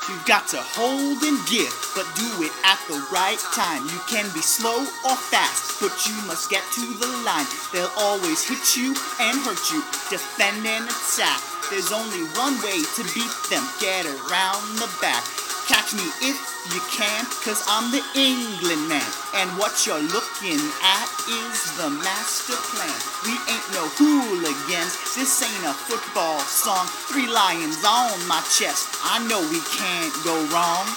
You've got to hold and give, but do it at the right time. You can be slow or fast, but you must get to the line. They'll always hit you and hurt you, defend and attack. There's only one way to beat them, get around the back. Catch me if you can, cause I'm the England man. And what you're looking at is the master plan. We ain't no hooligans, this ain't a football song. 3 lions on my chest, I know we can't go wrong.